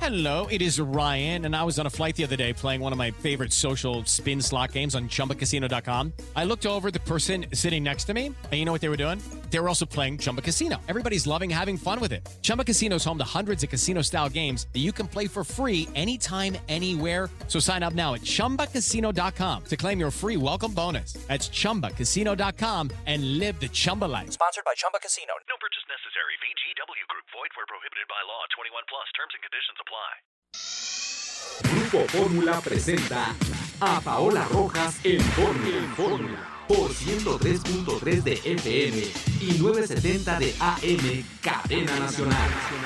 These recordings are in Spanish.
Hello, it is Ryan, and I was on a flight the other day playing one of my favorite social spin slot games on ChumbaCasino.com. I looked over at the person sitting next to me, and you know what they were doing? They were also playing Chumba Casino. Everybody's loving having fun with it. Chumba Casino is home to hundreds of casino-style games that you can play for free anytime, anywhere. So sign up now at ChumbaCasino.com to claim your free welcome bonus. That's ChumbaCasino.com and live the Chumba life. Sponsored by Chumba Casino. No purchase necessary. VGW Group. Void where prohibited by law. 21 plus. Terms and conditions apply. Grupo Fórmula presenta a Paola Rojas en Fórmula por 103.3 de FM y 970 de AM, Cadena Nacional.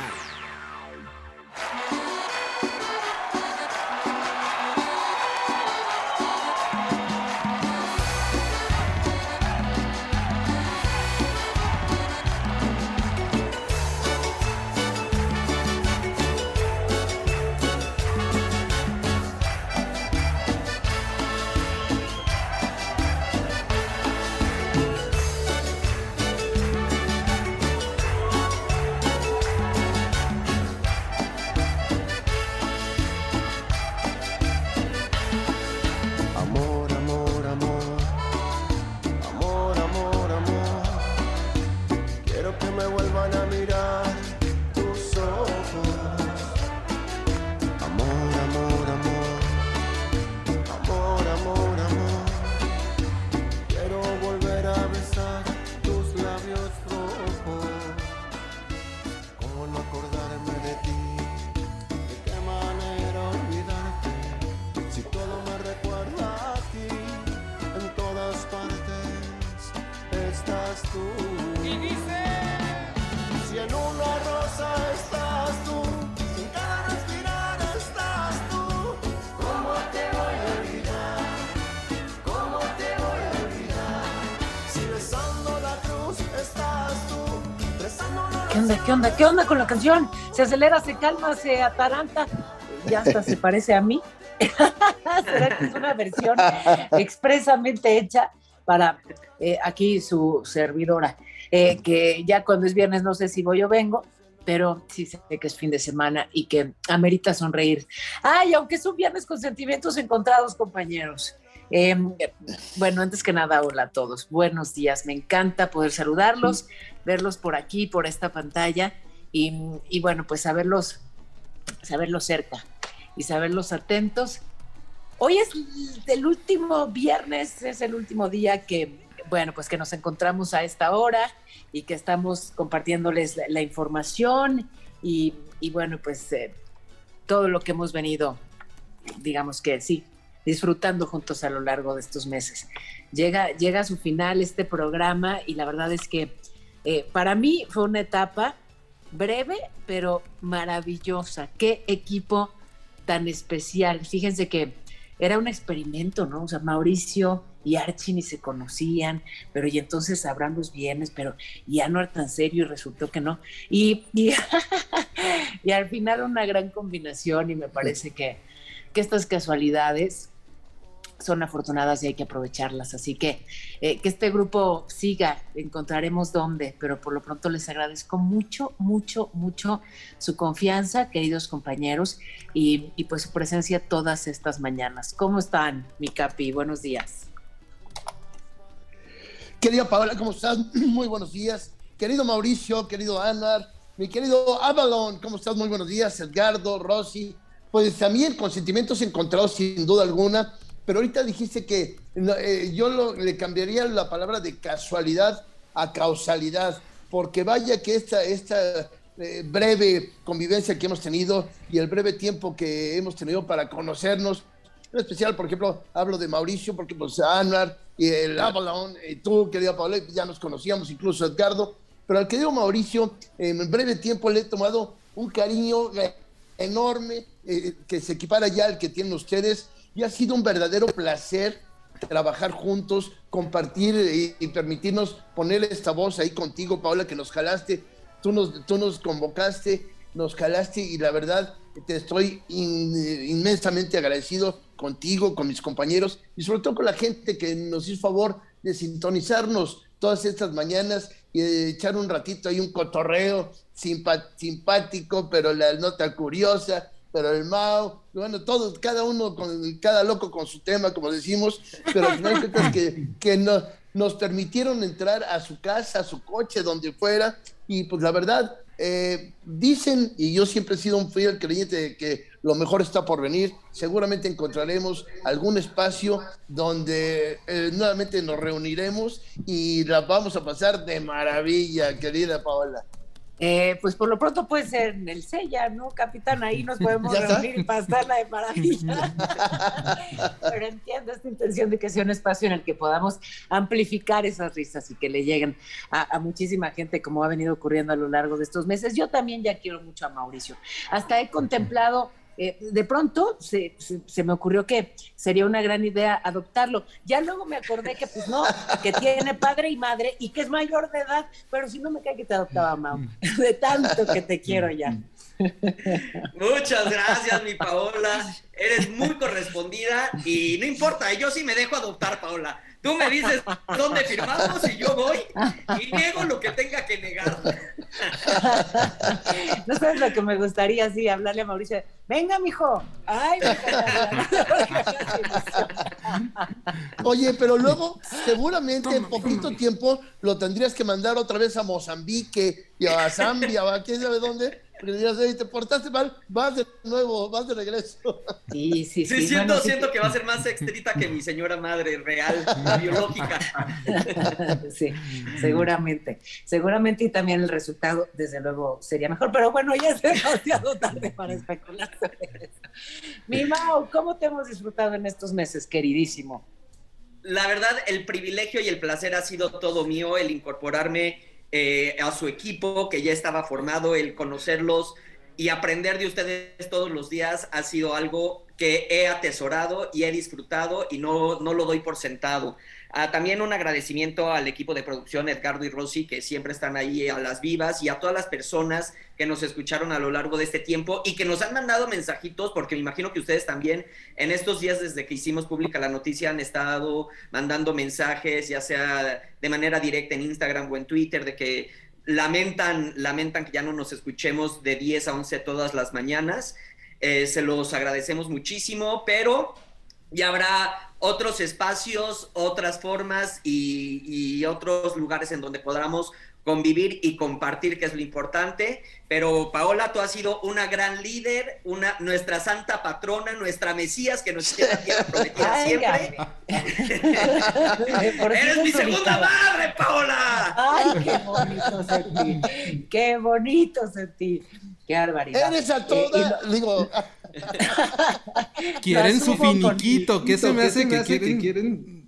¿Qué onda con la canción? Se acelera, se calma, se ataranta. Ya hasta se parece a mí. ¿Será que es una versión expresamente hecha para aquí su servidora? Que ya cuando es viernes no sé si voy o vengo, pero sí sé que es fin de semana y que amerita sonreír. Ay, aunque es un viernes con sentimientos encontrados, compañeros. Bueno, antes que nada, hola a todos, buenos días, me encanta poder saludarlos, verlos por aquí, por esta pantalla y bueno, pues saberlos cerca y saberlos atentos. Hoy es el último viernes, es el último día que, bueno, pues que nos encontramos a esta hora y que estamos compartiéndoles la información y bueno, pues todo lo que hemos venido, digamos que sí, disfrutando juntos a lo largo de estos meses. Llega a su final este programa y la verdad es que para mí fue una etapa breve, pero maravillosa. Qué equipo tan especial. Fíjense que era un experimento, ¿no? O sea, Mauricio y Archie ni se conocían, pero y entonces sabrán los viernes, pero ya no era tan serio y resultó que no. Y al final una gran combinación y me parece que estas casualidades son afortunadas y hay que aprovecharlas, así que este grupo siga, encontraremos dónde, pero por lo pronto les agradezco mucho su confianza, queridos compañeros, y pues su presencia todas estas mañanas. ¿Cómo están, mi Capi? Buenos días. Querida Paola, ¿cómo estás? Muy buenos días. Querido Mauricio, querido Anar, mi querido Avalon, ¿cómo estás? Muy buenos días. Edgardo, Rosy, pues también con sentimientos encontrados sin duda alguna. Pero ahorita dijiste que yo le cambiaría la palabra de casualidad a causalidad, porque vaya que esta breve convivencia que hemos tenido y el breve tiempo que hemos tenido para conocernos, en especial, por ejemplo, hablo de Mauricio, porque pues Anuar y el Avalon, y tú, querido Pablo, ya nos conocíamos, incluso Edgardo, pero al querido Mauricio, en breve tiempo le he tomado un cariño enorme, que se equipara ya al que tienen ustedes, y ha sido un verdadero placer trabajar juntos, compartir y permitirnos poner esta voz ahí contigo, Paola, que nos jalaste, tú nos convocaste, nos jalaste y la verdad te estoy inmensamente agradecido contigo, con mis compañeros y sobre todo con la gente que nos hizo favor de sintonizarnos todas estas mañanas y de echar un ratito ahí un cotorreo simpático, pero la nota curiosa. pero el Mau, bueno, todos, cada loco con su tema, como decimos, pero al final de cuentas que nos permitieron entrar a su casa, a su coche, donde fuera, y pues la verdad, dicen, y yo siempre he sido un fiel creyente de que lo mejor está por venir, seguramente encontraremos algún espacio donde nuevamente nos reuniremos y la vamos a pasar de maravilla, querida Paola. Pues por lo pronto puede ser en el Sella, ¿no, capitán? Ahí nos podemos reunir y pasarla de maravilla. Pero entiendo esta intención de que sea un espacio en el que podamos amplificar esas risas y que le lleguen a muchísima gente, como ha venido ocurriendo a lo largo de estos meses. Yo también ya quiero mucho a Mauricio. Hasta he contemplado, de pronto se me ocurrió que sería una gran idea adoptarlo. Ya luego me acordé que pues no, que tiene padre y madre y que es mayor de edad, pero si no me cae que te adoptaba, Mau, de tanto que te quiero ya. Muchas gracias, mi Paola. Eres muy correspondida y no importa, yo sí me dejo adoptar, Paola. Tú me dices dónde firmamos y yo voy y niego lo que tenga que negar. No sabes lo que me gustaría, sí, hablarle a Mauricio. Venga, mijo. Ay, Oye, pero luego, seguramente en poquito tiempo lo tendrías que mandar otra vez a Mozambique y a Zambia o a quién sabe dónde. Porque dirías, te portaste mal, vas de nuevo, vas de regreso. Sí. Siento que va a ser más estricta que mi señora madre real, biológica. Sí, seguramente, y también el resultado, desde luego, sería mejor, pero bueno, ya es demasiado tarde para especular sobre eso. Mi Mau, ¿cómo te hemos disfrutado en estos meses, queridísimo? La verdad, el privilegio y el placer ha sido todo mío, el incorporarme a su equipo que ya estaba formado, el conocerlos y aprender de ustedes todos los días ha sido algo que he atesorado y he disfrutado y no lo doy por sentado. También un agradecimiento al equipo de producción, Edgardo y Rosy, que siempre están ahí a las vivas, y a todas las personas que nos escucharon a lo largo de este tiempo y que nos han mandado mensajitos, porque me imagino que ustedes también en estos días desde que hicimos pública la noticia han estado mandando mensajes, ya sea de manera directa en Instagram o en Twitter, de que lamentan que ya no nos escuchemos de 10 a 11 todas las mañanas. Se los agradecemos muchísimo, pero ya habrá otros espacios, otras formas y otros lugares en donde podamos convivir y compartir, que es lo importante. Pero Paola, tú has sido una gran líder, nuestra santa patrona, nuestra Mesías que nos tiene tierra prometida siempre. ¡Eres mi segunda madre, Paola! ¡Ay, qué bonito sentí! ¡Qué bonito sentí! ¡Qué barbaridad! Eres a toda, digo... Quieren su finiquito, ¿qué se me hace que quieren?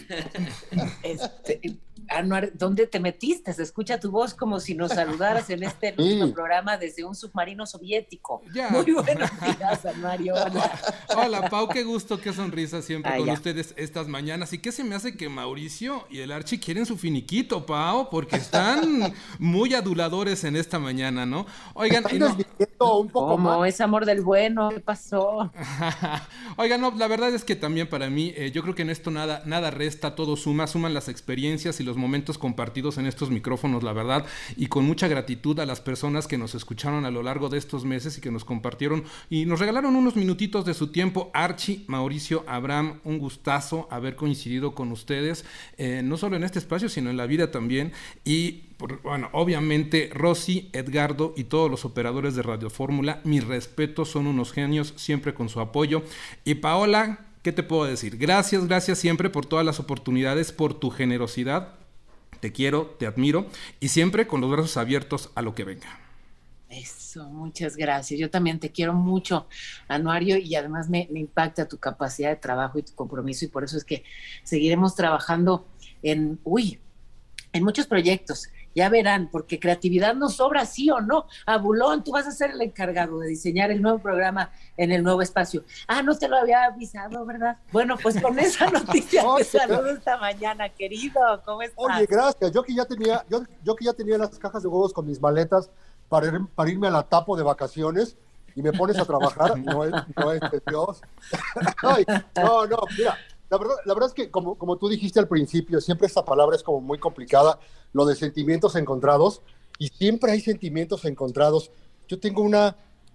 Anuar, ¿dónde te metiste? Se escucha tu voz como si nos saludaras en este último programa desde un submarino soviético. Ya. Muy buenos días, Anuario. Hola, Pau, qué gusto, qué sonrisa siempre con ustedes estas mañanas. ¿Y qué se me hace que Mauricio y el Archie quieren su finiquito, Pau? Porque están muy aduladores en esta mañana, ¿no? Oigan, un poco como más. Es amor del bueno, ¿qué pasó? Oigan, no, la verdad es que también para mí, yo creo que en esto nada resta, todo suman las experiencias y los momentos compartidos en estos micrófonos, la verdad, y con mucha gratitud a las personas que nos escucharon a lo largo de estos meses y que nos compartieron y nos regalaron unos minutitos de su tiempo. Archie, Mauricio, Abraham, un gustazo haber coincidido con ustedes, no solo en este espacio, sino en la vida también. Y bueno, obviamente Rosy, Edgardo y todos los operadores de Radio Fórmula, mis respetos, son unos genios, siempre con su apoyo. Y Paola, ¿qué te puedo decir? Gracias siempre por todas las oportunidades, por tu generosidad. Te quiero, te admiro y siempre con los brazos abiertos a lo que venga. Eso, muchas gracias. Yo también te quiero mucho, Anuario, y además me impacta tu capacidad de trabajo y tu compromiso, y por eso es que seguiremos trabajando en muchos proyectos. Ya verán, porque creatividad nos sobra, sí o no. Abulón, tú vas a ser el encargado de diseñar el nuevo programa en el nuevo espacio. No te lo había avisado, ¿verdad? Bueno, pues con esa noticia te saludo esta mañana, querido. ¿Cómo estás? Oye, gracias. Yo que ya tenía las cajas de huevos con mis maletas para irme a la Tapo de vacaciones y me pones a trabajar, no es de Dios. Ay, no, mira. La verdad es que, como tú dijiste al principio, siempre esta palabra es como muy complicada, lo de sentimientos encontrados, y siempre hay sentimientos encontrados. Yo tengo una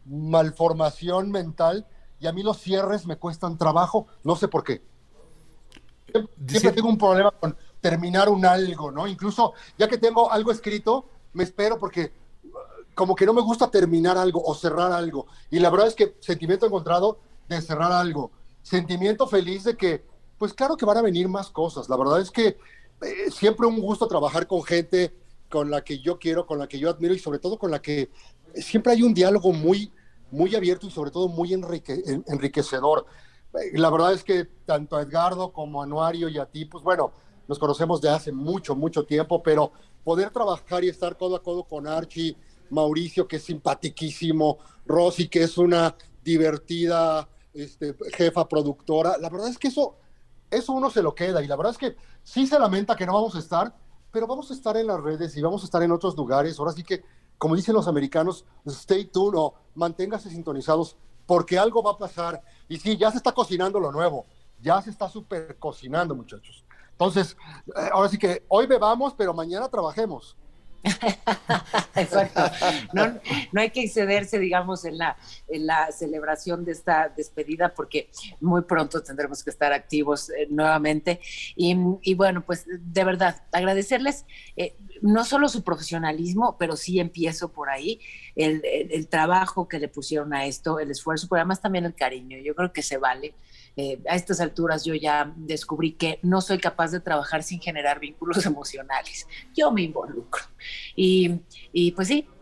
malformación mental y a mí los cierres me cuestan trabajo, no sé por qué. Siempre tengo un problema con terminar un algo, ¿no? Incluso ya que tengo algo escrito, me espero porque como que no me gusta terminar algo o cerrar algo. Y la verdad es que sentimiento encontrado de cerrar algo. Sentimiento feliz de que, pues claro que van a venir más cosas. La verdad es que siempre un gusto trabajar con gente con la que yo quiero, con la que yo admiro y sobre todo con la que siempre hay un diálogo muy, muy abierto y sobre todo muy enriquecedor. La verdad es que tanto a Edgardo como a Anuario y a ti, pues bueno, nos conocemos de hace mucho, mucho tiempo, pero poder trabajar y estar codo a codo con Archie, Mauricio, que es simpaticísimo, Rosy, que es una divertida jefa productora, la verdad es que eso uno se lo queda y la verdad es que sí se lamenta que no vamos a estar, pero vamos a estar en las redes y vamos a estar en otros lugares. Ahora sí que, como dicen los americanos, stay tuned o manténgase sintonizados porque algo va a pasar. Y sí, ya se está cocinando lo nuevo, ya se está súper cocinando, muchachos. Entonces, ahora sí que hoy bebamos, pero mañana trabajemos. Exacto. No hay que excederse, digamos, en la celebración de esta despedida, porque muy pronto tendremos que estar activos nuevamente. Y bueno, pues de verdad, agradecerles no solo su profesionalismo, pero sí empiezo por ahí, el trabajo que le pusieron a esto, el esfuerzo, pero además también el cariño. Yo creo que se vale. A estas alturas yo ya descubrí que no soy capaz de trabajar sin generar vínculos emocionales. Yo me involucro. Y pues sí,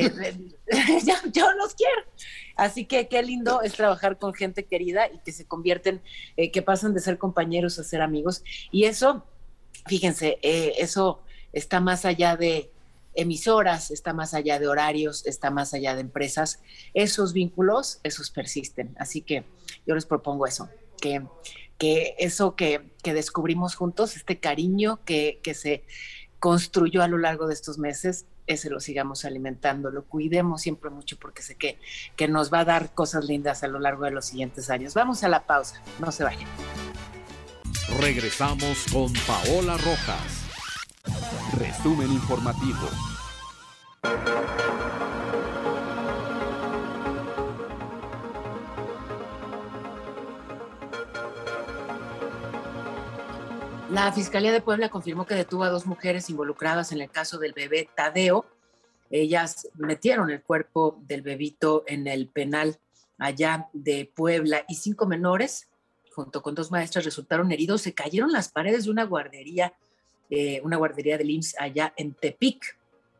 yo los quiero. Así que qué lindo es trabajar con gente querida y que se convierten, que pasan de ser compañeros a ser amigos. Y eso, fíjense, eso está más allá de emisoras, está más allá de horarios, está más allá de empresas. Esos vínculos, esos persisten. Así que yo les propongo eso, que eso que descubrimos juntos, este cariño que se construyó a lo largo de estos meses, ese lo sigamos alimentando, lo cuidemos siempre mucho porque sé que nos va a dar cosas lindas a lo largo de los siguientes años. Vamos a la pausa, no se vayan. Regresamos con Paola Rojas. Resumen informativo. La Fiscalía de Puebla confirmó que detuvo a 2 mujeres involucradas en el caso del bebé Tadeo. Ellas metieron el cuerpo del bebito en el penal allá de Puebla y 5 menores, junto con 2 maestras, resultaron heridos. Se cayeron las paredes de una guardería del IMSS allá en Tepic.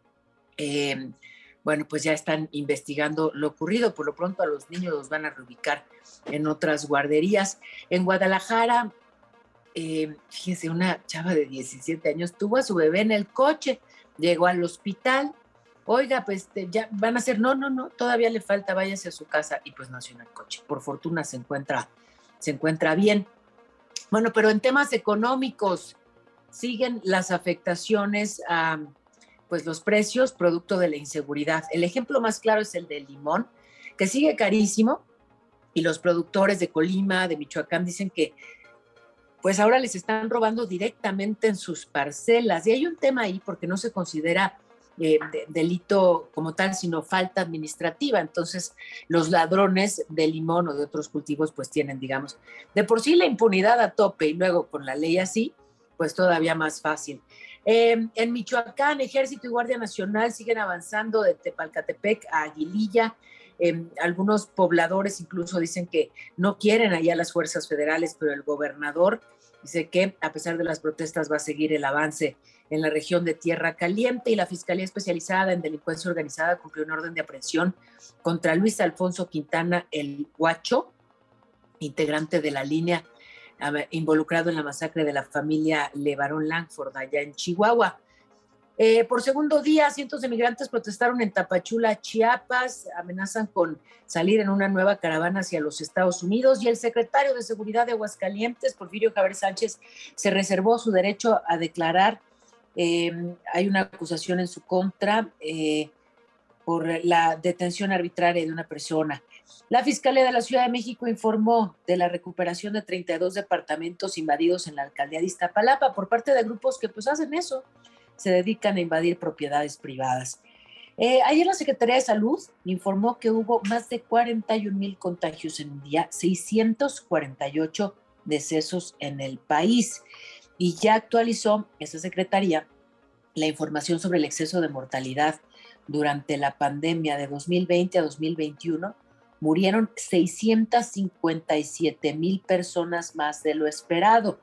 Bueno, pues ya están investigando lo ocurrido. Por lo pronto a los niños los van a reubicar en otras guarderías. En Guadalajara, fíjense, una chava de 17 años tuvo a su bebé en el coche, llegó al hospital. Oiga, pues ya van a hacer, no, todavía le falta, váyase a su casa, y pues nació en el coche. Por fortuna se encuentra bien. Bueno, pero en temas económicos siguen las afectaciones a pues los precios producto de la inseguridad. El ejemplo más claro es el del limón, que sigue carísimo, y los productores de Colima, de Michoacán, dicen que pues ahora les están robando directamente en sus parcelas. Y hay un tema ahí porque no se considera delito como tal, sino falta administrativa. Entonces, los ladrones de limón o de otros cultivos pues tienen, digamos, de por sí la impunidad a tope y luego con la ley así, pues todavía más fácil. En Michoacán, Ejército y Guardia Nacional siguen avanzando de Tepalcatepec a Aguililla. Algunos pobladores incluso dicen que no quieren allá las fuerzas federales, pero el gobernador dice que a pesar de las protestas va a seguir el avance en la región de Tierra Caliente, y la Fiscalía Especializada en Delincuencia Organizada cumplió un orden de aprehensión contra Luis Alfonso Quintana el Guacho, integrante de la línea involucrado en la masacre de la familia Levarón Langford allá en Chihuahua. Por segundo día, cientos de migrantes protestaron en Tapachula, Chiapas, amenazan con salir en una nueva caravana hacia los Estados Unidos, y el secretario de Seguridad de Aguascalientes, Porfirio Javier Sánchez, se reservó su derecho a declarar. Hay una acusación en su contra por la detención arbitraria de una persona. La Fiscalía de la Ciudad de México informó de la recuperación de 32 departamentos invadidos en la alcaldía de Iztapalapa por parte de grupos que pues hacen eso, se dedican a invadir propiedades privadas. Ayer la Secretaría de Salud informó que hubo más de 41,000 contagios en un día, 648 decesos en el país. Y ya actualizó esa secretaría la información sobre el exceso de mortalidad durante la pandemia de 2020 a 2021. Murieron 657,000 personas más de lo esperado.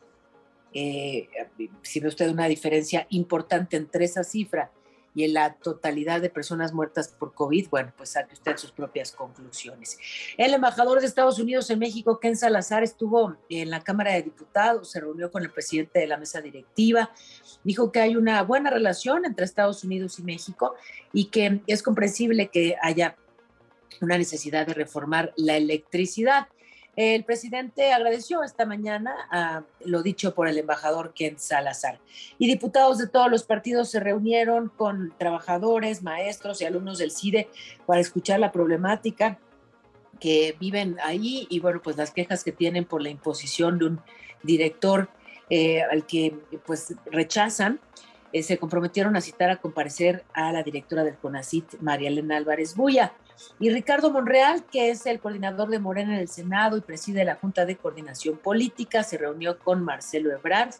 Si ve usted una diferencia importante entre esa cifra y en la totalidad de personas muertas por COVID, bueno, pues saque usted sus propias conclusiones. El embajador de Estados Unidos en México, Ken Salazar, estuvo en la Cámara de Diputados, se reunió con el presidente de la mesa directiva, dijo que hay una buena relación entre Estados Unidos y México y que es comprensible que haya una necesidad de reformar la electricidad. El presidente agradeció esta mañana lo dicho por el embajador Ken Salazar. Y diputados de todos los partidos se reunieron con trabajadores, maestros y alumnos del CIDE para escuchar la problemática que viven ahí y, bueno, pues las quejas que tienen por la imposición de un director al que pues rechazan. Se comprometieron a citar a comparecer a la directora del CONACYT, María Elena Álvarez Buya. Y Ricardo Monreal, que es el coordinador de Morena en el Senado y preside la Junta de Coordinación Política, se reunió con Marcelo Ebrard.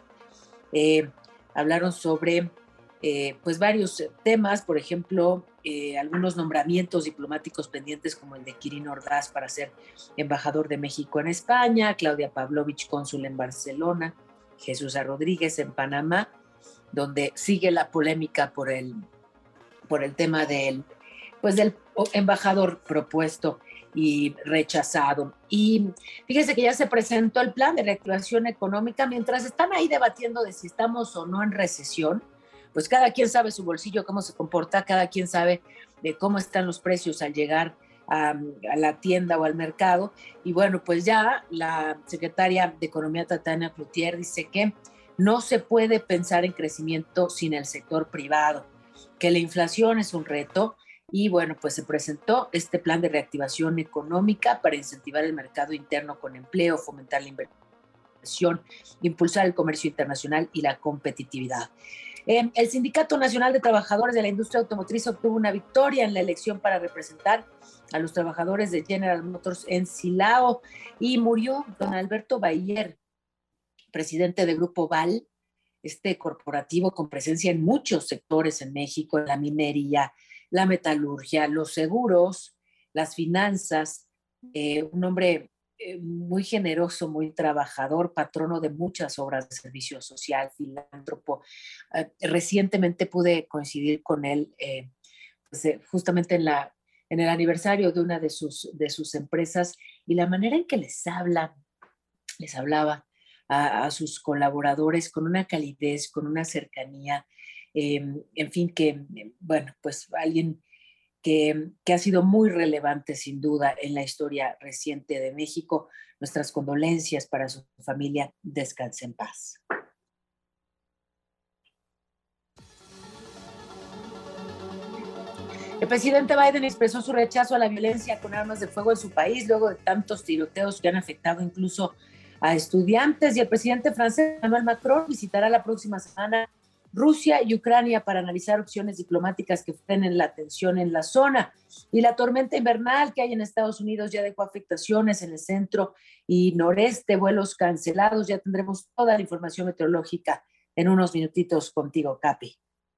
Hablaron sobre pues varios temas, por ejemplo, algunos nombramientos diplomáticos pendientes como el de Quirino Ordaz para ser embajador de México en España, Claudia Pavlovich, cónsul en Barcelona, Jesús A. Rodríguez en Panamá, donde sigue la polémica por el tema del embajador propuesto y rechazado. Y fíjese que ya se presentó el plan de reactivación económica. Mientras están ahí debatiendo de si estamos o no en recesión, pues cada quien sabe su bolsillo, cómo se comporta, cada quien sabe de cómo están los precios al llegar a la tienda o al mercado. Y bueno, pues ya la secretaria de Economía, Tatiana Cloutier, dice que no se puede pensar en crecimiento sin el sector privado, que la inflación es un reto. Y bueno, pues se presentó este plan de reactivación económica para incentivar el mercado interno con empleo, fomentar la inversión, impulsar el comercio internacional y la competitividad. El Sindicato Nacional de Trabajadores de la Industria Automotriz obtuvo una victoria en la elección para representar a los trabajadores de General Motors en Silao y murió don Alberto Bayer, presidente de Grupo Val, este corporativo con presencia en muchos sectores en México, en la minería, la metalurgia, los seguros, las finanzas, un hombre muy generoso, muy trabajador, patrono de muchas obras de servicio social, filántropo. Recientemente pude coincidir con él justamente en el aniversario de una de sus empresas y la manera en que les hablaba a sus colaboradores con una calidez, con una cercanía, en fin, que, bueno, pues alguien que ha sido muy relevante sin duda en la historia reciente de México. Nuestras condolencias para su familia. Descanse en paz. El presidente Biden expresó su rechazo a la violencia con armas de fuego en su país luego de tantos tiroteos que han afectado incluso a estudiantes, y el presidente francés Emmanuel Macron visitará la próxima semana Rusia y Ucrania para analizar opciones diplomáticas que frenen la tensión en la zona. Y la tormenta invernal que hay en Estados Unidos ya dejó afectaciones en el centro y noreste, vuelos cancelados. Ya tendremos toda la información meteorológica en unos minutitos contigo, Capi.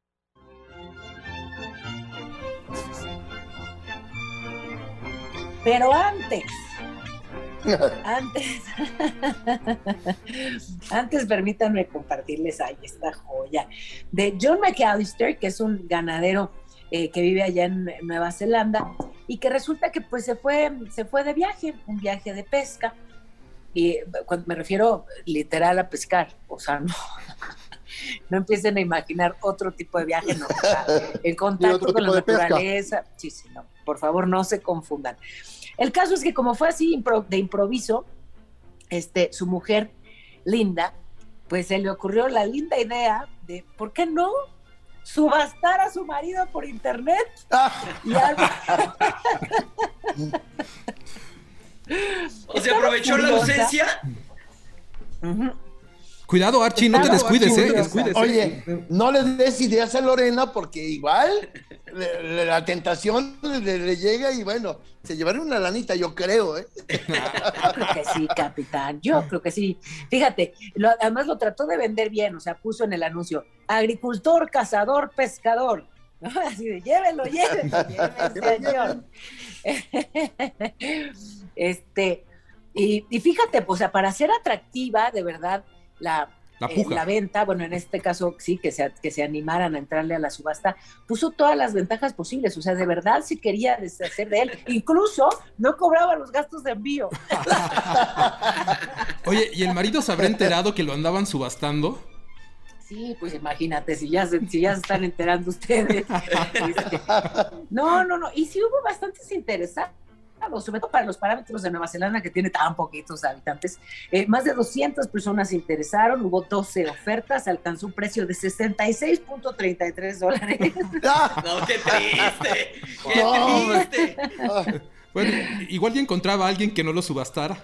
Pero antes permítanme compartirles ahí esta joya de John McAllister, que es un ganadero que vive allá en Nueva Zelanda y que resulta que pues se fue de viaje, un viaje de pesca, y cuando me refiero literal a pescar, o sea, no empiecen a imaginar otro tipo de viaje, no, o sea, el contacto con la naturaleza, sí, no, por favor no se confundan. El caso es que como fue así de improviso, su mujer, Linda, pues se le ocurrió la linda idea de, ¿por qué no subastar a su marido por internet? O sea, aprovechó la ausencia. Uh-huh. Cuidado, Archie, no te descuides, descuides. Oye, no le des ideas a Lorena porque igual la tentación le llega y bueno, se llevaron una lanita, yo creo, ¿eh? Yo creo que sí, capitán, yo creo que sí. Fíjate, además lo trató de vender bien, o sea, puso en el anuncio, agricultor, cazador, pescador. ¿No? Así de, llévenlo, señor. Y fíjate, o sea, para ser atractiva, de verdad, la venta, bueno, en este caso sí, que se animaran a entrarle a la subasta, puso todas las ventajas posibles, o sea, de verdad se quería deshacer de él, incluso no cobraba los gastos de envío. Oye, ¿y el marido se habrá enterado que lo andaban subastando? Sí, pues imagínate, si ya se están enterando ustedes. No, y sí hubo bastantes interesados, sobre todo para los parámetros de Nueva Zelanda, que tiene tan poquitos habitantes. Más de 200 personas se interesaron, hubo 12 ofertas, alcanzó un precio de $66.33. No, qué triste, qué triste. Bueno, igual ya encontraba a alguien que no lo subastara.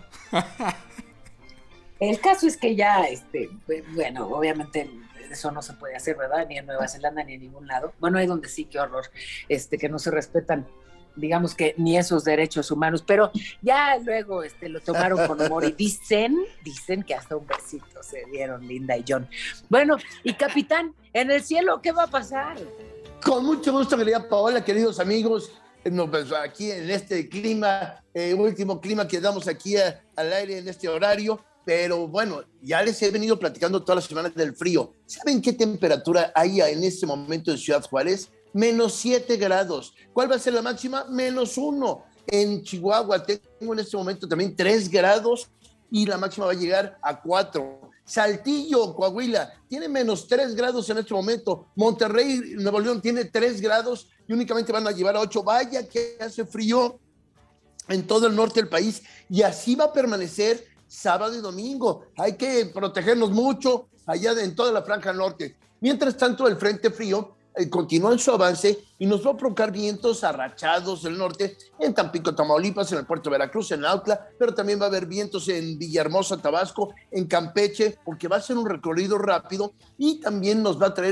El caso es que ya, bueno, obviamente eso no se puede hacer, ¿verdad? Ni en Nueva Zelanda ni en ningún lado. Bueno, hay donde sí, qué horror, que no se respetan, digamos que ni esos derechos humanos, pero ya luego lo tomaron con humor y dicen que hasta un besito se dieron Linda y John. Bueno, y capitán, en el cielo, ¿qué va a pasar? Con mucho gusto, querida Paola, queridos amigos, pues aquí en este clima, último clima que damos aquí al aire en este horario, pero bueno, ya les he venido platicando todas las semanas del frío. ¿Saben qué temperatura hay en este momento en Ciudad Juárez? -7 grados. ¿Cuál va a ser la máxima? -1. En Chihuahua tengo en este momento también 3 grados y la máxima va a llegar a 4. Saltillo, Coahuila, tiene -3 grados en este momento. Monterrey, Nuevo León, tiene 3 grados y únicamente van a llevar a 8. Vaya que hace frío en todo el norte del país y así va a permanecer sábado y domingo. Hay que protegernos mucho allá en toda la franja norte. Mientras tanto, el frente frío continúa en su avance y nos va a provocar vientos arrachados del norte en Tampico, Tamaulipas, en el puerto de Veracruz, en Autla, pero también va a haber vientos en Villahermosa, Tabasco, en Campeche, porque va a ser un recorrido rápido y también nos va a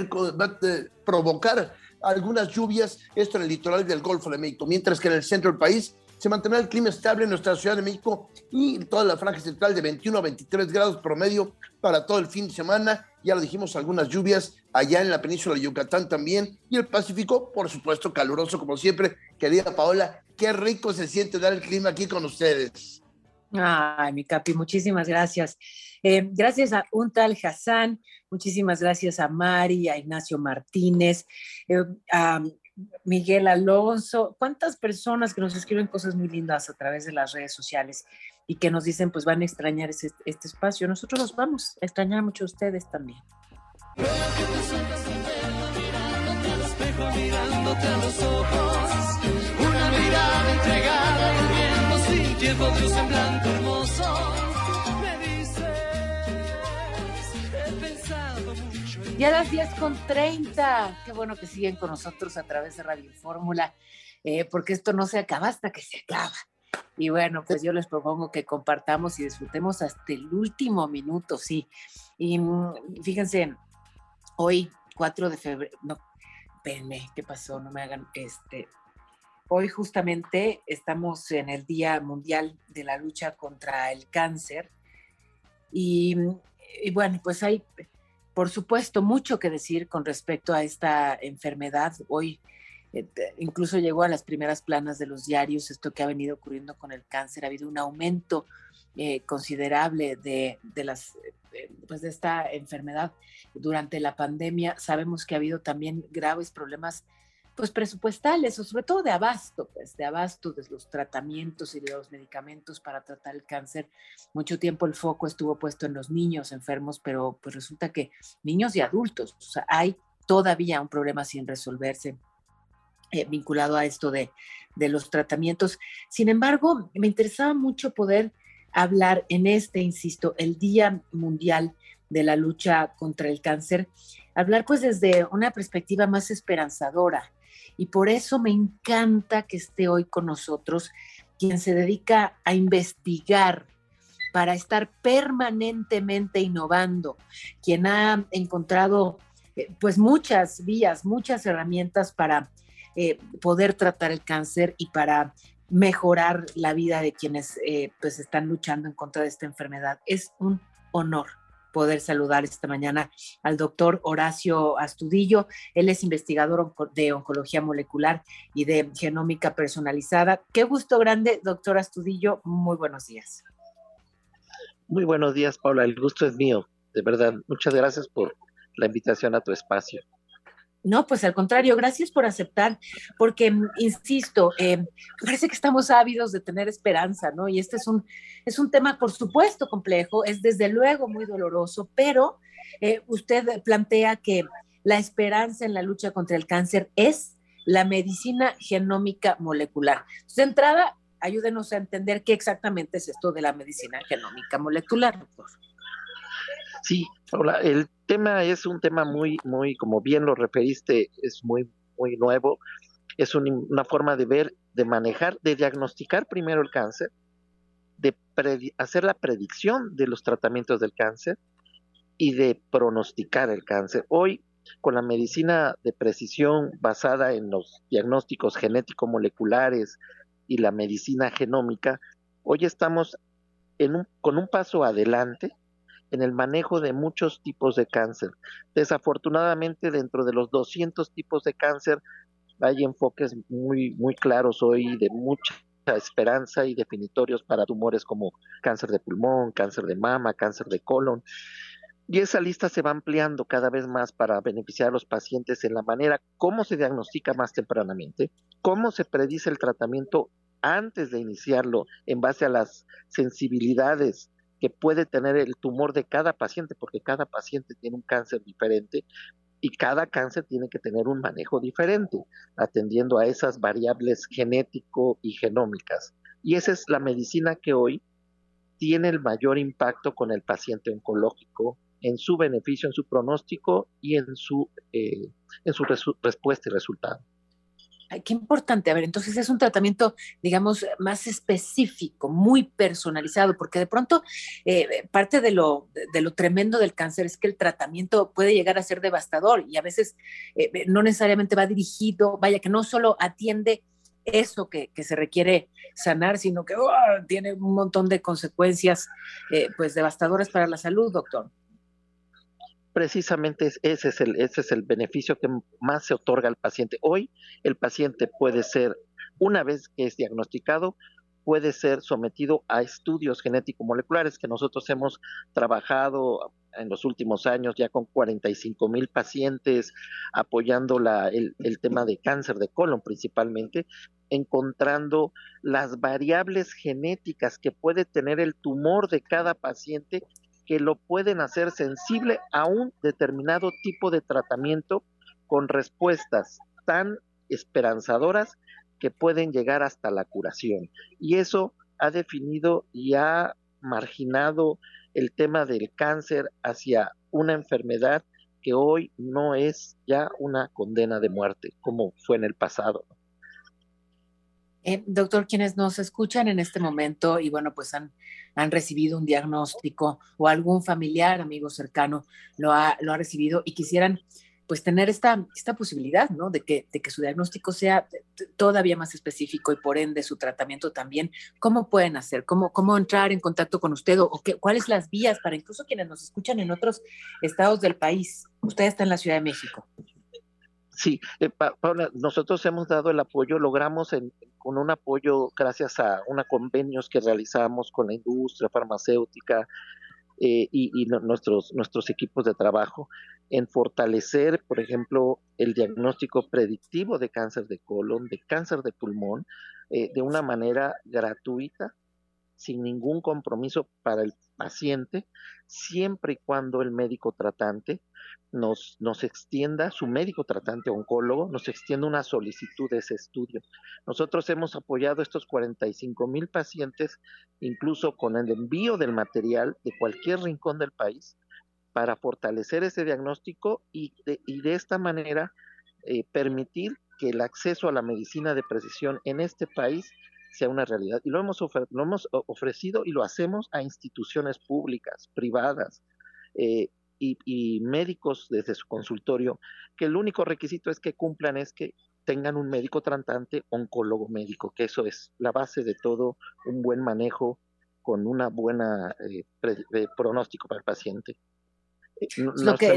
provocar algunas lluvias, esto en el litoral del Golfo de México, mientras que en el centro del país se mantendrá el clima estable en nuestra Ciudad de México y toda la franja central de 21 a 23 grados promedio para todo el fin de semana. Ya lo dijimos, algunas lluvias allá en la península de Yucatán también y el Pacífico, por supuesto, caluroso como siempre. Querida Paola, qué rico se siente dar el clima aquí con ustedes. Ay, mi Capi, muchísimas gracias. Gracias a un tal Hassan, muchísimas gracias a Mari, a Ignacio Martínez, a Miguel Alonso, cuántas personas que nos escriben cosas muy lindas a través de las redes sociales y que nos dicen pues van a extrañar este espacio. Nosotros los vamos a extrañar mucho a ustedes también. Mirándote a los ojos, una mirada entregada y riendo sin tiempo de un semblante hermoso. Me dices, he pensado mucho. Ya a las 10:30, qué bueno que siguen con nosotros a través de Radio Fórmula, porque esto no se acaba hasta que se acaba. Y bueno, pues yo les propongo que compartamos y disfrutemos hasta el último minuto, sí. Y fíjense, hoy, 4 de febrero, no, espérenme, ¿qué pasó? No me hagan, hoy justamente estamos en el Día Mundial de la Lucha contra el Cáncer y bueno, pues hay, por supuesto, mucho que decir con respecto a esta enfermedad. Hoy incluso llegó a las primeras planas de los diarios esto que ha venido ocurriendo con el cáncer. Ha habido un aumento considerable de esta enfermedad durante la pandemia. Sabemos que ha habido también graves problemas pues presupuestales, o sobre todo de abasto de los tratamientos y de los medicamentos para tratar el cáncer. Mucho tiempo el foco estuvo puesto en los niños enfermos, pero pues resulta que niños y adultos, o sea, hay todavía un problema sin resolverse vinculado a esto de los tratamientos. Sin embargo, me interesaba mucho poder hablar en insisto, el Día Mundial de la Lucha contra el Cáncer, hablar pues desde una perspectiva más esperanzadora. Y por eso me encanta que esté hoy con nosotros quien se dedica a investigar para estar permanentemente innovando, quien ha encontrado pues muchas vías, muchas herramientas para poder tratar el cáncer y para mejorar la vida de quienes pues están luchando en contra de esta enfermedad. Es un honor poder saludar esta mañana al doctor Horacio Astudillo. Él es investigador de oncología molecular y de genómica personalizada. Qué gusto grande, doctor Astudillo. Muy buenos días. Muy buenos días, Paula. El gusto es mío, de verdad. Muchas gracias por la invitación a tu espacio. No, pues al contrario, gracias por aceptar, porque, insisto, parece que estamos ávidos de tener esperanza, ¿no? Y este es un tema, por supuesto, complejo, es desde luego muy doloroso, pero usted plantea que la esperanza en la lucha contra el cáncer es la medicina genómica molecular. De entrada, ayúdenos a entender qué exactamente es esto de la medicina genómica molecular, doctor. Sí, Paula, el tema es un tema muy, como bien lo referiste, es muy nuevo. Es una forma de ver, de manejar, de diagnosticar primero el cáncer, de hacer la predicción de los tratamientos del cáncer y de pronosticar el cáncer. Hoy, con la medicina de precisión basada en los diagnósticos genético-moleculares y la medicina genómica, hoy estamos con un paso adelante en el manejo de muchos tipos de cáncer. Desafortunadamente, dentro de los 200 tipos de cáncer, hay enfoques muy claros hoy de mucha esperanza y definitorios para tumores como cáncer de pulmón, cáncer de mama, cáncer de colon. Y esa lista se va ampliando cada vez más para beneficiar a los pacientes en la manera cómo se diagnostica más tempranamente, cómo se predice el tratamiento antes de iniciarlo en base a las sensibilidades que puede tener el tumor de cada paciente, porque cada paciente tiene un cáncer diferente y cada cáncer tiene que tener un manejo diferente, atendiendo a esas variables genético y genómicas. Y esa es la medicina que hoy tiene el mayor impacto con el paciente oncológico, en su beneficio, en su pronóstico y en su respuesta y resultado. Ay, qué importante. A ver, entonces es un tratamiento, digamos, más específico, muy personalizado, porque de pronto parte de lo tremendo del cáncer es que el tratamiento puede llegar a ser devastador y a veces no necesariamente va dirigido, vaya, que no solo atiende eso que se requiere sanar, sino que tiene un montón de consecuencias pues devastadoras para la salud, doctor. Precisamente ese es el beneficio que más se otorga al paciente. Hoy el paciente puede ser, una vez que es diagnosticado, puede ser sometido a estudios genético-moleculares que nosotros hemos trabajado en los últimos años ya con 45,000 pacientes, apoyando el tema de cáncer de colon principalmente, encontrando las variables genéticas que puede tener el tumor de cada paciente que lo pueden hacer sensible a un determinado tipo de tratamiento con respuestas tan esperanzadoras que pueden llegar hasta la curación. Y eso ha definido y ha marginado el tema del cáncer hacia una enfermedad que hoy no es ya una condena de muerte, como fue en el pasado. Doctor, quienes nos escuchan en este momento y bueno, pues han recibido un diagnóstico o algún familiar, amigo cercano lo ha recibido y quisieran pues tener esta posibilidad, ¿no? De que su diagnóstico sea todavía más específico y por ende su tratamiento también. ¿Cómo pueden hacer? ¿Cómo entrar en contacto con usted? ¿Cuáles las vías para incluso quienes nos escuchan en otros estados del país? Usted está en la Ciudad de México. Sí, Paula, nosotros hemos dado el apoyo, logramos con un apoyo gracias a unos convenios que realizamos con la industria farmacéutica y nuestros equipos de trabajo en fortalecer, por ejemplo, el diagnóstico predictivo de cáncer de colon, de cáncer de pulmón, de una manera gratuita, sin ningún compromiso para el paciente, siempre y cuando el médico tratante nos extienda, su médico tratante oncólogo, nos extienda una solicitud de ese estudio. Nosotros hemos apoyado estos 45,000 pacientes, incluso con el envío del material de cualquier rincón del país, para fortalecer ese diagnóstico y de esta manera permitir que el acceso a la medicina de precisión en este país sea una realidad. Y lo hemos ofrecido y lo hacemos a instituciones públicas, privadas, y médicos desde su consultorio, que el único requisito es que cumplan es que tengan un médico tratante, oncólogo médico, que eso es la base de todo, un buen manejo con una buena pronóstico para el paciente. Nuestra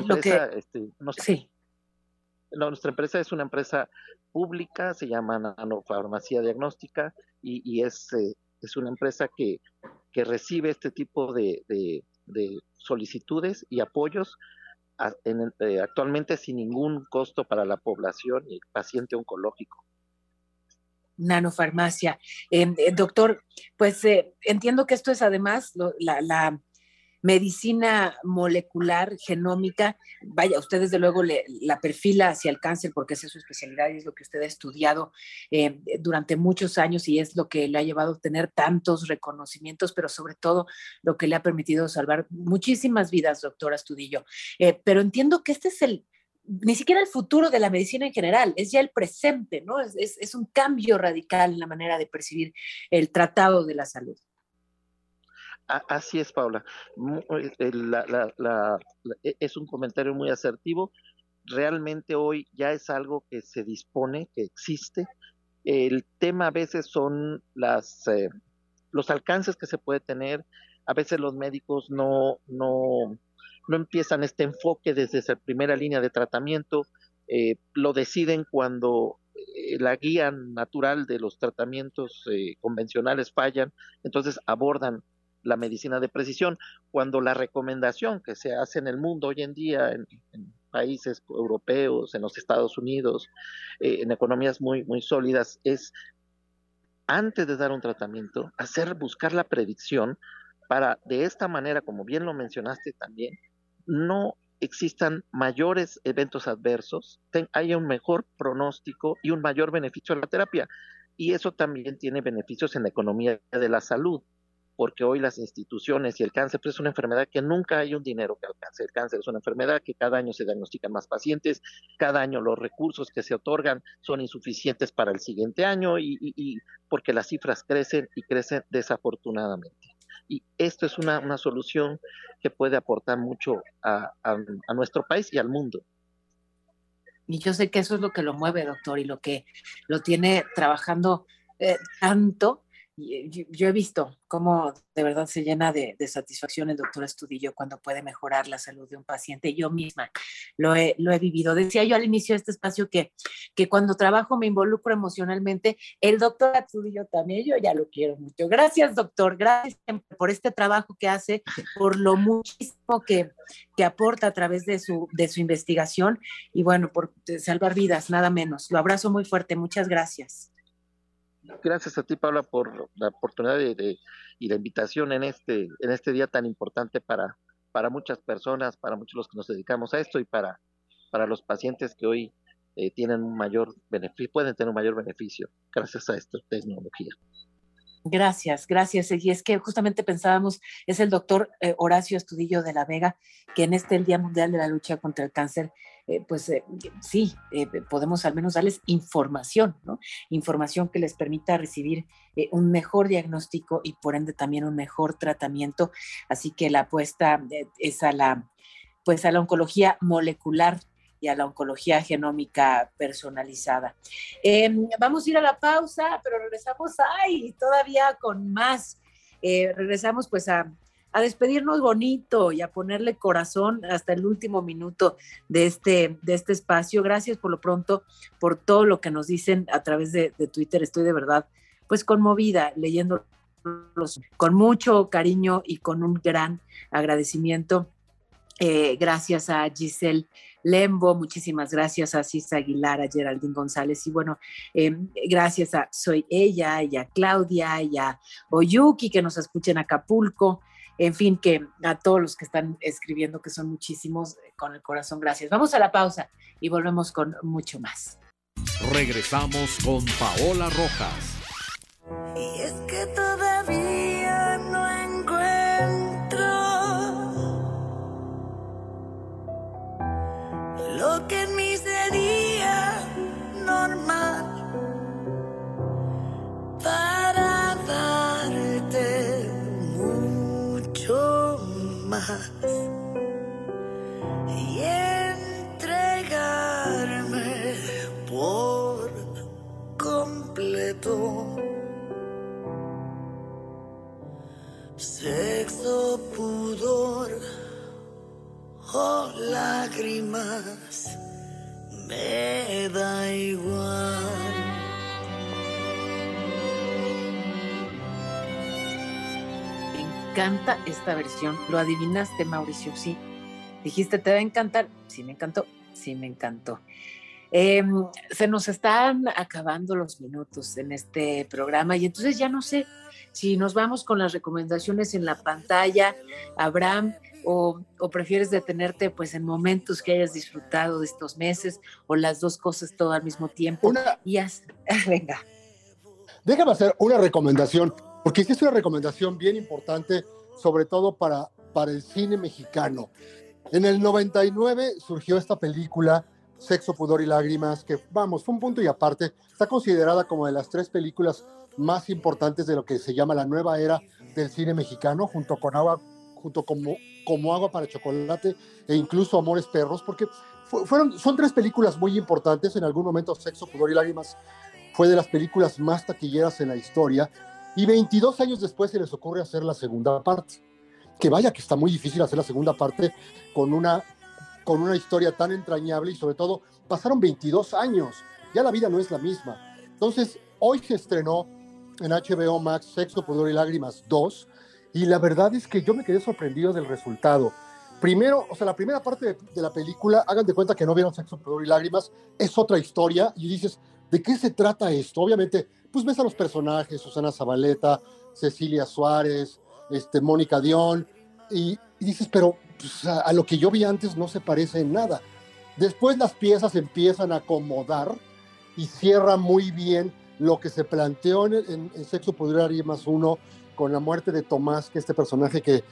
empresa es una empresa pública, se llama Nanofarmacia Diagnóstica, y es una empresa que recibe este tipo de solicitudes y apoyos actualmente sin ningún costo para la población y el paciente oncológico. Nanofarmacia. Doctor, pues entiendo que esto es además la medicina molecular, genómica. Vaya, usted desde luego la perfila hacia el cáncer porque esa es su especialidad y es lo que usted ha estudiado durante muchos años y es lo que le ha llevado a obtener tantos reconocimientos, pero sobre todo lo que le ha permitido salvar muchísimas vidas, doctor Astudillo. Pero entiendo que este es ni siquiera el futuro de la medicina en general, es ya el presente, ¿no? Es un cambio radical en la manera de percibir el tratado de la salud. Así es, Paula. Es un comentario muy asertivo. Realmente hoy ya es algo que se dispone, que existe. El tema a veces son los alcances que se puede tener. A veces los médicos no empiezan este enfoque desde la primera línea de tratamiento. Lo deciden cuando la guía natural de los tratamientos convencionales fallan, entonces abordan la medicina de precisión, cuando la recomendación que se hace en el mundo hoy en día, en países europeos, en los Estados Unidos, en economías muy, muy sólidas, es antes de dar un tratamiento, buscar la predicción para de esta manera, como bien lo mencionaste también, no existan mayores eventos adversos, haya un mejor pronóstico y un mayor beneficio a la terapia. Y eso también tiene beneficios en la economía de la salud, porque hoy las instituciones y el cáncer pues es una enfermedad que nunca hay un dinero que alcance. El cáncer es una enfermedad que cada año se diagnostican más pacientes, cada año los recursos que se otorgan son insuficientes para el siguiente año y porque las cifras crecen y crecen desafortunadamente. Y esto es una solución que puede aportar mucho a nuestro país y al mundo. Y yo sé que eso es lo que lo mueve, doctor, y lo que lo tiene trabajando tanto. Yo he visto cómo de verdad se llena de satisfacción el doctor Astudillo cuando puede mejorar la salud de un paciente. Yo misma lo he vivido. Decía yo al inicio de este espacio que cuando trabajo me involucro emocionalmente. El doctor Astudillo también, yo ya lo quiero mucho. Gracias, doctor. Gracias por este trabajo que hace, por lo muchísimo que aporta a través de su investigación y bueno, por salvar vidas, nada menos. Lo abrazo muy fuerte. Muchas gracias. Gracias a ti, Paula, por la oportunidad y la invitación en este día tan importante para muchas personas, para muchos los que nos dedicamos a esto y para los pacientes que hoy tienen un mayor beneficio, pueden tener un mayor beneficio gracias a esta tecnología. Gracias. Y es que justamente pensábamos, es el doctor Horacio Astudillo de la Vega, que en el Día Mundial de la Lucha contra el Cáncer, podemos al menos darles información, ¿no? Información que les permita recibir un mejor diagnóstico y por ende también un mejor tratamiento. Así que la apuesta es a la oncología molecular y a la oncología genómica personalizada. Vamos a ir a la pausa, pero regresamos todavía con más. Regresamos pues a despedirnos bonito y a ponerle corazón hasta el último minuto de este espacio. Gracias por lo pronto por todo lo que nos dicen a través de Twitter. Estoy de verdad pues conmovida leyéndolos con mucho cariño y con un gran agradecimiento. Gracias a Giselle Lembo, muchísimas gracias a Cis Aguilar, a Geraldine González y bueno, gracias a Soy Ella y a Claudia y a Oyuki que nos escucha en Acapulco, en fin, que a todos los que están escribiendo, que son muchísimos, con el corazón, gracias. Vamos a la pausa y volvemos con mucho más. Regresamos con Paola Rojas. Y es que todavía no encuentro lo que en mí sería normal para más y entregarme por completo. Sexo, pudor o lágrimas, me da igual. Me encanta esta versión. Lo adivinaste, Mauricio, sí. Dijiste, ¿te va a encantar? Sí, me encantó. Sí, me encantó. Se nos están acabando los minutos en este programa y entonces ya no sé si nos vamos con las recomendaciones en la pantalla, Abraham, o prefieres detenerte pues en momentos que hayas disfrutado de estos meses, o las dos cosas todo al mismo tiempo. Venga. Déjame hacer una recomendación, porque esta es una recomendación bien importante, sobre todo para el cine mexicano. En el 99 surgió esta película, Sexo, Pudor y Lágrimas, que, vamos, fue un punto y aparte. Está considerada como de las 3 películas más importantes de lo que se llama la nueva era del cine mexicano, junto como Agua para Chocolate e incluso Amores Perros, porque son 3 películas muy importantes. En algún momento Sexo, Pudor y Lágrimas fue de las películas más taquilleras en la historia, y 22 años después se les ocurre hacer la segunda parte. Que vaya que está muy difícil hacer la segunda parte con una historia tan entrañable, y sobre todo pasaron 22 años, ya la vida no es la misma. Entonces hoy se estrenó en HBO Max Sexo, Pudor y Lágrimas 2, y la verdad es que yo me quedé sorprendido del resultado. Primero, o sea, la primera parte de la película, hagan de cuenta que no vieron Sexo, Pudor y Lágrimas, es otra historia, y dices, ¿de qué se trata esto? Obviamente, pues ves a los personajes, Susana Zabaleta, Cecilia Suárez, Mónica Dion, y dices, pero pues, a lo que yo vi antes no se parece en nada. Después las piezas empiezan a acomodar y cierra muy bien lo que se planteó en Sexo, Pudor y Lágrimas 1, con la muerte de Tomás, que este personaje que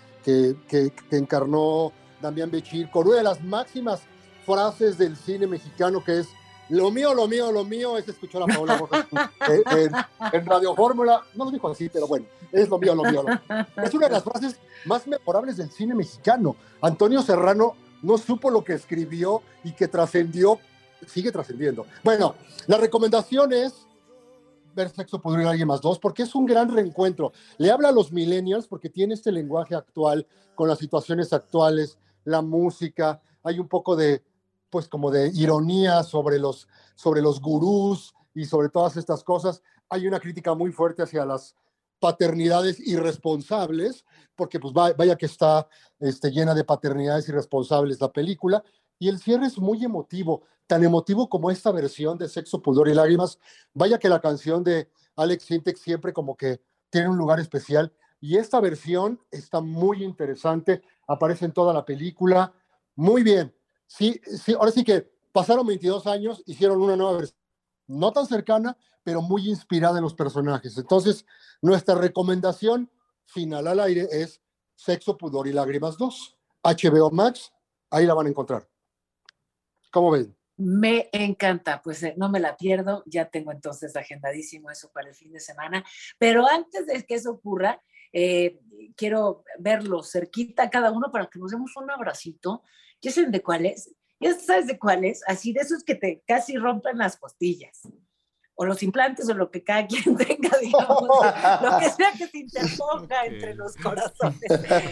encarnó Damián Bichir, con una de las máximas frases del cine mexicano, que es: lo mío, lo mío, lo mío. Es escuchar a Paola Rojas en Radio Fórmula. No lo dijo así, pero bueno, es lo mío, lo mío, lo mío. Es una de las frases más memorables del cine mexicano. Antonio Serrano no supo lo que escribió y que trascendió, sigue trascendiendo. Bueno, la recomendación es ver Sexo, Pudor y Lágrimas 2, porque es un gran reencuentro. Le habla a los millennials porque tiene este lenguaje actual, con las situaciones actuales, la música, hay un poco de, pues como de ironía sobre los gurús y sobre todas estas cosas. Hay una crítica muy fuerte hacia las paternidades irresponsables, porque pues vaya que está llena de paternidades irresponsables la película, y el cierre es muy emotivo, tan emotivo como esta versión de Sexo, Pudor y Lágrimas. Vaya que la canción de Alex Sintek siempre como que tiene un lugar especial, y esta versión está muy interesante, aparece en toda la película, muy bien. Sí, ahora sí que pasaron 22 años, hicieron una nueva versión, no tan cercana, pero muy inspirada en los personajes. Entonces, nuestra recomendación final al aire es Sexo, Pudor y Lágrimas 2, HBO Max, ahí la van a encontrar. ¿Cómo ven? Me encanta, pues no me la pierdo, ya tengo entonces agendadísimo eso para el fin de semana, pero antes de que eso ocurra, quiero verlo cerquita cada uno para que nos demos un abracito. ¿Ya saben de cuáles? ¿Ya sabes de cuáles? Así de esos que te casi rompen las costillas, o los implantes, o lo que cada quien tenga, digamos, lo que sea que se interponga entre los corazones.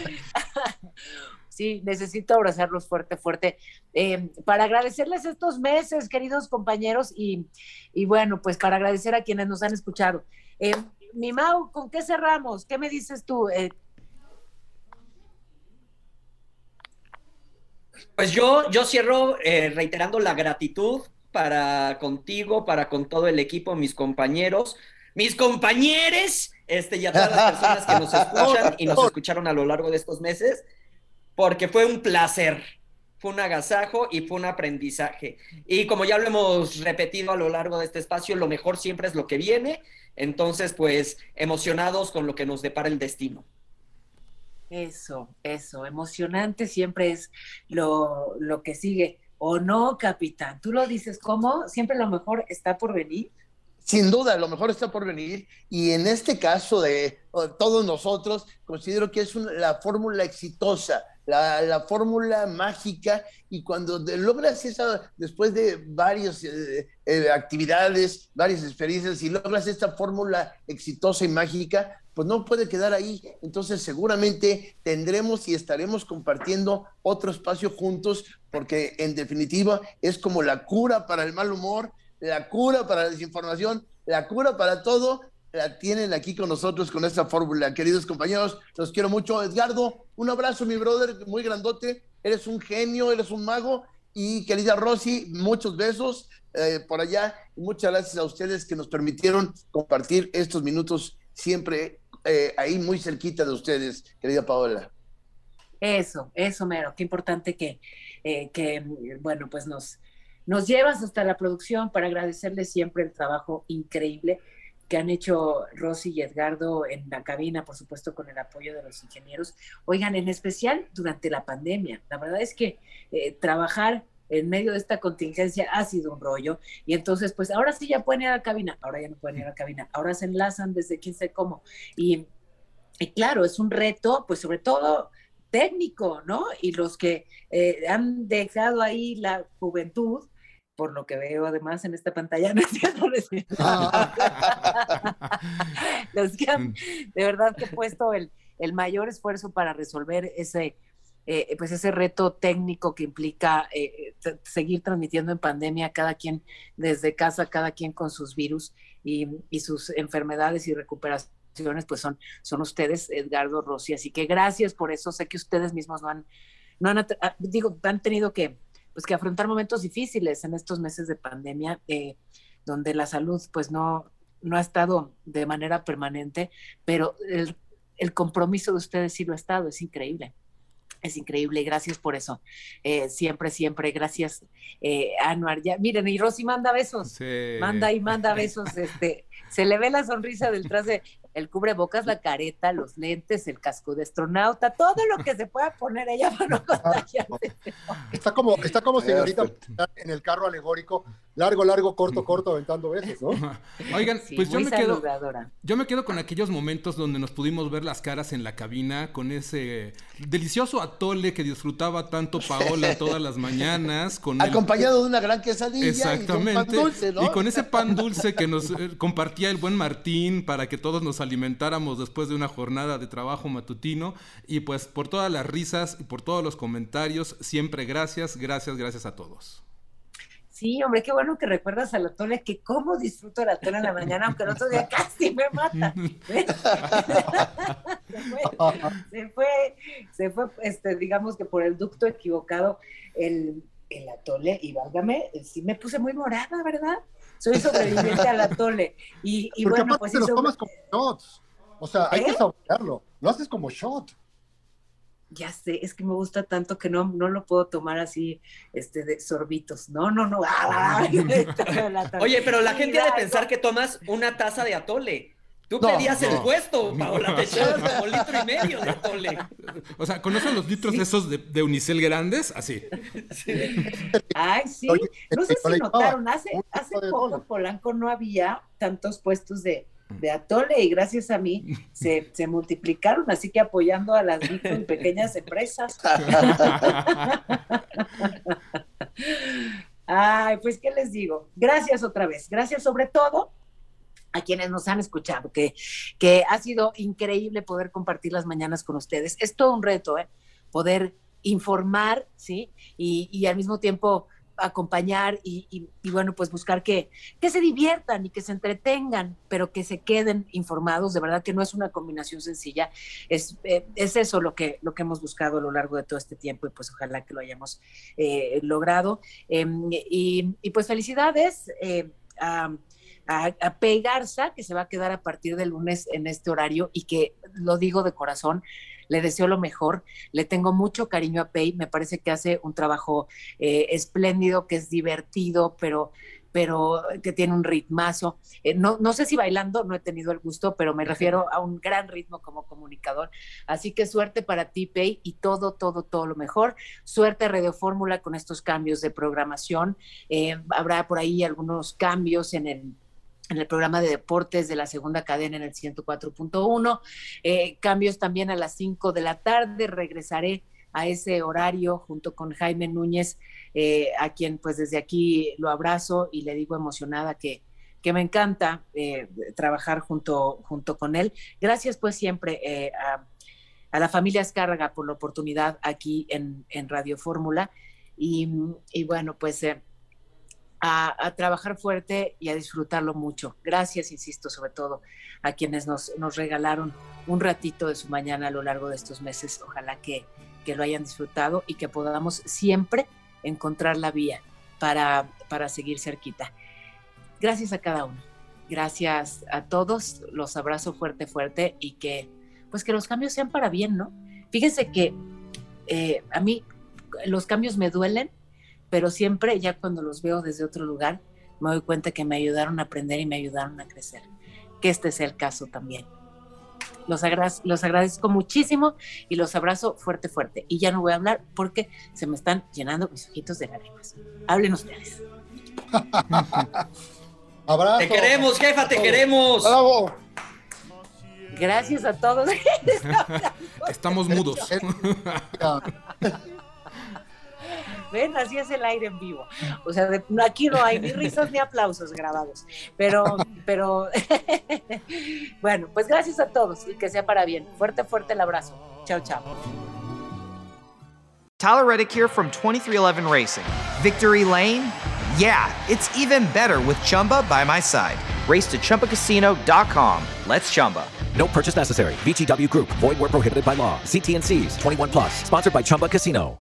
Sí, necesito abrazarlos fuerte, fuerte, para agradecerles estos meses, queridos compañeros, y bueno, pues para agradecer a quienes nos han escuchado. Mi Mau, ¿con qué cerramos? ¿Qué me dices tú? Pues yo cierro reiterando la gratitud para contigo, para con todo el equipo, mis compañeros, mis compañeres, y a todas las personas que nos escuchan y nos escucharon a lo largo de estos meses, porque fue un placer, fue un agasajo y fue un aprendizaje. Y como ya lo hemos repetido a lo largo de este espacio, lo mejor siempre es lo que viene. Entonces, pues, emocionados con lo que nos depara el destino. Eso, emocionante siempre es lo que sigue. ¿O no, capitán? ¿Tú lo dices cómo? ¿Siempre lo mejor está por venir? Sin duda, lo mejor está por venir, y en este caso de todos nosotros, considero que es la fórmula exitosa la fórmula mágica, y cuando logras esa, después de varias actividades, varias experiencias, y logras esta fórmula exitosa y mágica, pues no puede quedar ahí. Entonces seguramente tendremos y estaremos compartiendo otro espacio juntos, porque en definitiva es como la cura para el mal humor, la cura para la desinformación, la cura para todo. La tienen aquí con nosotros con esta fórmula. Queridos compañeros, los quiero mucho. Edgardo, un abrazo, mi brother, muy grandote. Eres un genio, eres un mago. Y querida Rosy, muchos besos por allá. Y muchas gracias a ustedes que nos permitieron compartir estos minutos siempre ahí muy cerquita de ustedes, querida Paola. Eso, mero. Qué importante que bueno, pues nos llevas hasta la producción para agradecerles siempre el trabajo increíble que han hecho Rosy y Edgardo en la cabina, por supuesto con el apoyo de los ingenieros. Oigan, en especial durante la pandemia. La verdad es que trabajar en medio de esta contingencia ha sido un rollo, y entonces pues ahora sí ya pueden ir a la cabina, ahora ya no pueden ir a la cabina, ahora se enlazan desde quién sabe cómo, y claro, es un reto, pues sobre todo técnico, ¿no? Y los que han dejado ahí la juventud, por lo que veo además en esta pantalla, no es cierto, los que han de verdad que puesto el mayor esfuerzo para resolver ese reto técnico que implica seguir transmitiendo en pandemia, cada quien desde casa, cada quien con sus virus y sus enfermedades y recuperaciones, pues son ustedes, Edgardo, Rosy, así que gracias por eso. Sé que ustedes mismos han tenido que afrontar momentos difíciles en estos meses de pandemia, donde la salud pues no ha estado de manera permanente, pero el compromiso de ustedes sí lo ha estado. Es increíble. Es increíble, gracias por eso. Siempre, gracias, Anuar. Ya, miren, y Rosy manda besos. Sí. Manda besos. Se le ve la sonrisa detrás de el cubrebocas, la careta, los lentes, el casco de astronauta, todo lo que se pueda poner ella para no contagiarse. Está como señorita en el carro alegórico, largo, corto, aventando besos, ¿no? Oigan, Sí, pues yo saludadora. me quedo con aquellos momentos donde nos pudimos ver las caras en la cabina, con ese delicioso atole que disfrutaba tanto Paola todas las mañanas, acompañado de una gran quesadilla. Exactamente. Y un pan dulce, ¿no? Y con ese pan dulce que nos compartía el buen Martín para que todos nos alimentáramos después de una jornada de trabajo matutino. Y pues por todas las risas y por todos los comentarios, siempre gracias a todos. Sí, hombre, qué bueno que recuerdas al atole, que cómo disfruto el atole en la mañana, aunque el otro día casi me mata. se fue, digamos que por el ducto equivocado el atole, y válgame, sí me puse muy morada, ¿verdad? Soy sobreviviente al atole. Y porque bueno, aparte pues te los tomas como shots. O sea, hay que saborearlo. Lo haces como shot. Ya sé, es que me gusta tanto que no lo puedo tomar así, de sorbitos. No. Oye, pero la gente ha de pensar que tomas una taza de atole. Tú pedías el puesto, Paola, te echabas como 1,5 litros de atole. O sea, ¿conocen los litros esos de Unicel grandes? Así. Sí. Ay, sí. No sé si notaron, hace poco Polanco no había tantos puestos de atole, y gracias a mí se multiplicaron, así que apoyando a las micro y pequeñas empresas. Ay, pues, ¿qué les digo? Gracias otra vez. Gracias sobre todo a quienes nos han escuchado, que ha sido increíble poder compartir las mañanas con ustedes. Es todo un reto, poder informar, ¿sí? Y al mismo tiempo acompañar y bueno, pues buscar que se diviertan y que se entretengan, pero que se queden informados. De verdad que no es una combinación sencilla. Es eso lo que hemos buscado a lo largo de todo este tiempo, y pues ojalá que lo hayamos logrado. Y pues felicidades a Pei Garza, que se va a quedar a partir del lunes en este horario, y que, lo digo de corazón, le deseo lo mejor. Le tengo mucho cariño a Pei, me parece que hace un trabajo espléndido, que es divertido, pero que tiene un ritmazo. No sé si bailando, no he tenido el gusto, pero me refiero a un gran ritmo como comunicador. Así que suerte para ti, Pei, y todo lo mejor. Suerte a Radio Fórmula con estos cambios de programación. Habrá por ahí algunos cambios en el programa de deportes de la segunda cadena en el 104.1, cambios también a las 5 de la tarde, regresaré a ese horario junto con Jaime Núñez, a quien pues desde aquí lo abrazo y le digo emocionada que me encanta trabajar junto con él. Gracias pues siempre a la familia Azcárraga por la oportunidad aquí en Radio Fórmula y bueno, pues a trabajar fuerte y a disfrutarlo mucho. Gracias, insisto, sobre todo a quienes nos regalaron un ratito de su mañana a lo largo de estos meses. Ojalá que lo hayan disfrutado y que podamos siempre encontrar la vía para seguir cerquita. Gracias a cada uno. Gracias a todos. Los abrazo fuerte y que los cambios sean para bien, ¿no? Fíjense que a mí los cambios me duelen, pero siempre ya cuando los veo desde otro lugar me doy cuenta que me ayudaron a aprender y me ayudaron a crecer. Que este sea el caso también. Los agradezco muchísimo y los abrazo fuerte. Y ya no voy a hablar porque se me están llenando mis ojitos de lágrimas. Hablen ustedes. Abrazo. Te queremos, jefa, te queremos. Bravo. Gracias a todos. Estamos mudos. Ven, así es el aire en vivo. O sea, aquí no hay ni risas ni aplausos grabados. Pero bueno, pues gracias a todos y que sea para bien. Fuerte el abrazo. Chao. Tyler Reddick here from 2311 Racing. Victory Lane? Yeah, it's even better with Chumba by my side. Race to ChumbaCasino.com. Let's Chumba. No purchase necessary. VGW Group. Void where prohibited by law. See T&Cs. 21+. Sponsored by Chumba Casino.